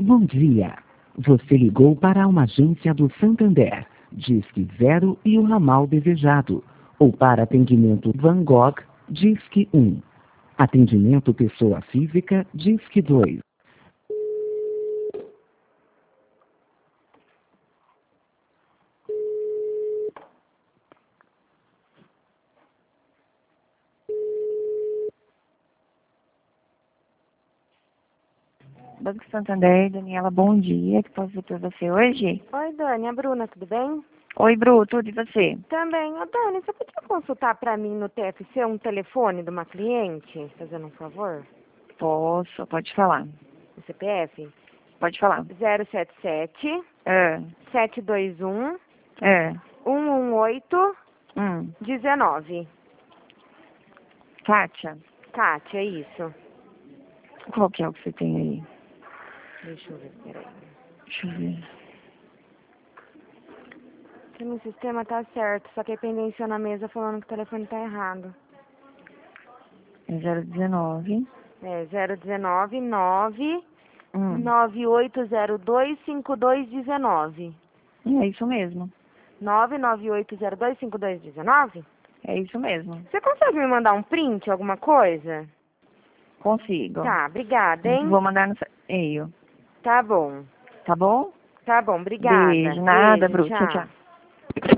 Bom dia. Você ligou para uma agência do Santander, Disque 0 e o ramal desejado. Ou para atendimento Van Gogh, Disque 1. Atendimento pessoa física, Disque 2. Banco Santander, Daniela, bom dia. Que posso ver por você hoje? Oi, Dani, é a Bruna, tudo bem? Oi, Bru, tudo e você? Também. Ô, Dani, você podia consultar para mim no TFC um telefone de uma cliente, fazendo um favor? Posso, pode falar. O CPF? Pode falar. 077 É, 721 é, 118 19. Kátia, Kátia, é isso. qual que é o que você tem aí? Deixa eu ver, peraí. Deixa eu ver. Aqui no sistema tá certo, só que aí pendência na mesa falando que o telefone tá errado. É 019. É 019 9 Hum. 9802 5219. É isso mesmo. 99802 5219? É isso mesmo. Você consegue me mandar um print, alguma coisa? Consigo. Tá, obrigada, hein? Vou mandar no e-mail. Tá bom. Tá bom? Tá bom, obrigada. Beijo. Nada, Beijo, Bru. Tchau, tchau.